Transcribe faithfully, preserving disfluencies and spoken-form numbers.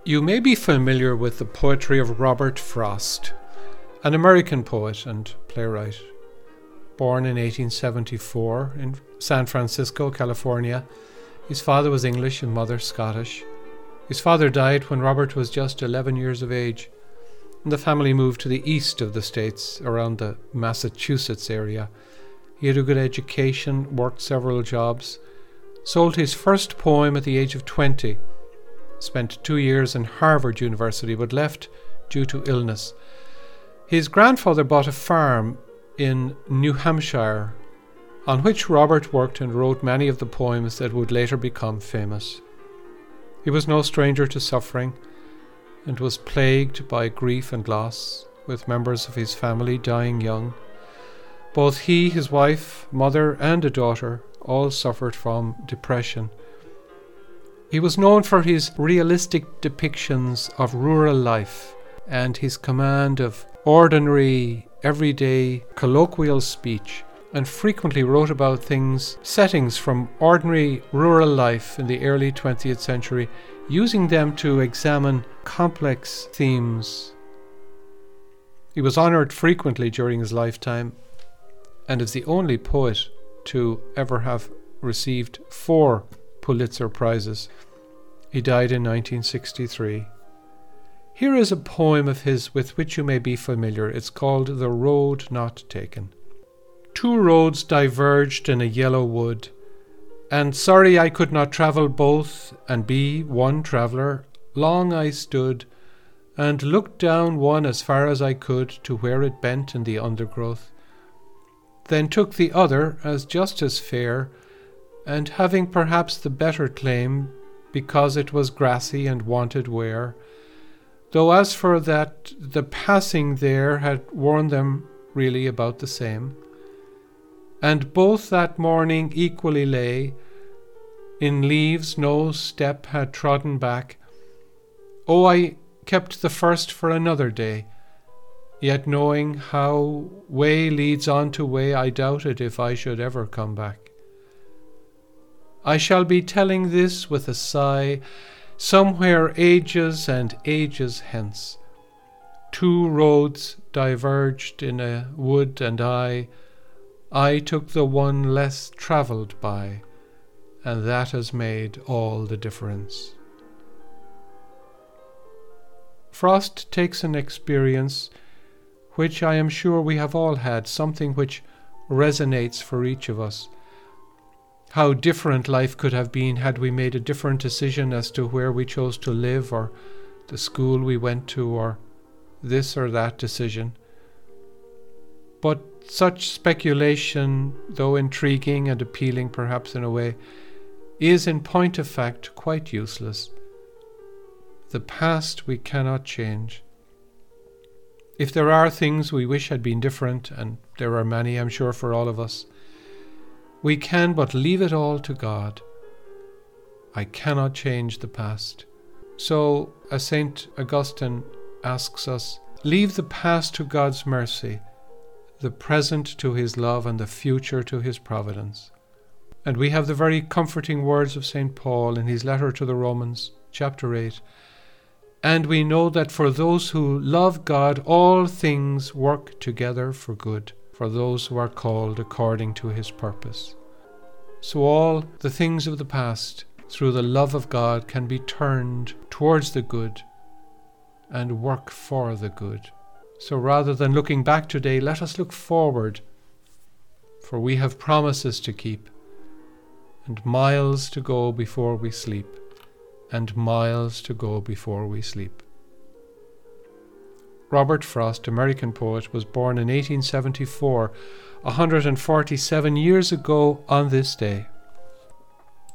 You may be familiar with the poetry of Robert Frost, an American poet and playwright. Born in eighteen seventy-four in San Francisco, California, his father was English and mother Scottish. His father died when Robert was just eleven years of age, and the family moved to the east of the States, around the Massachusetts area. He had a good education, worked several jobs, sold his first poem at the age of twenty, spent two years in Harvard University but left due to illness. His grandfather bought a farm in New Hampshire, on which Robert worked and wrote many of the poems that would later become famous. He was no stranger to suffering and was plagued by grief and loss, with members of his family dying young. Both he, his wife, mother, and a daughter all suffered from depression. He was known for his realistic depictions of rural life and his command of ordinary, everyday, colloquial speech, and frequently wrote about things, settings from ordinary rural life in the early twentieth century, using them to examine complex themes. He was honoured frequently during his lifetime and is the only poet to ever have received four Pulitzer Prizes. He died in nineteen sixty-three. Here is a poem of his with which you may be familiar. It's called The Road Not Taken. Two roads diverged in a yellow wood, and sorry I could not travel both and be one traveller. Long I stood and looked down one as far as I could to where it bent in the undergrowth, then took the other as just as fair, and having perhaps the better claim, because it was grassy and wanted wear, though as for that the passing there had worn them really about the same. And both that morning equally lay, in leaves no step had trodden back. Oh, I kept the first for another day, yet knowing how way leads on to way, I doubted if I should ever come back. I shall be telling this with a sigh, somewhere ages and ages hence. Two roads diverged in a wood, and I, I took the one less travelled by, and that has made all the difference. Frost takes an experience which I am sure we have all had, something which resonates for each of us. How different life could have been had we made a different decision as to where we chose to live, or the school we went to, or this or that decision. But such speculation, though intriguing and appealing perhaps in a way, is in point of fact quite useless. The past we cannot change. If there are things we wish had been different, and there are many, I'm sure, for all of us, we can but leave it all to God. I cannot change the past. So, as Saint Augustine asks us, leave the past to God's mercy, the present to his love, and the future to his providence. And we have the very comforting words of Saint Paul in his letter to the Romans, chapter eight. And we know that for those who love God, all things work together for good, for those who are called according to his purpose. So all the things of the past, through the love of God, can be turned towards the good and work for the good. So rather than looking back today, let us look forward, for we have promises to keep, and miles to go before we sleep, and miles to go before we sleep. Robert Frost, American poet, was born in eighteen seventy-four, one hundred forty-seven years ago on this day.